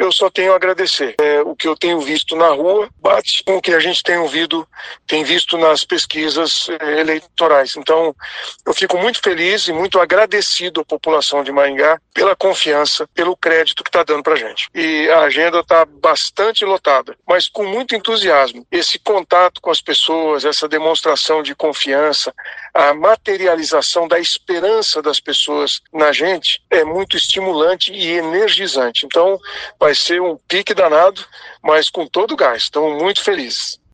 eu só tenho a agradecer. O que eu tenho visto na rua bate com o que a gente tem visto nas pesquisas eleitorais. Então, eu fico muito feliz e muito agradecido à população de Maringá pela confiança, pelo crédito que está dando para a gente. E a agenda está bastante lotada, mas com muito entusiasmo. Esse contato com as pessoas, essa demonstração de confiança, a materialização da esperança das pessoas na gente é muito estimulante e energizante. Então, vai ser um pique danado, mas com todo o gás. Estamos muito felizes.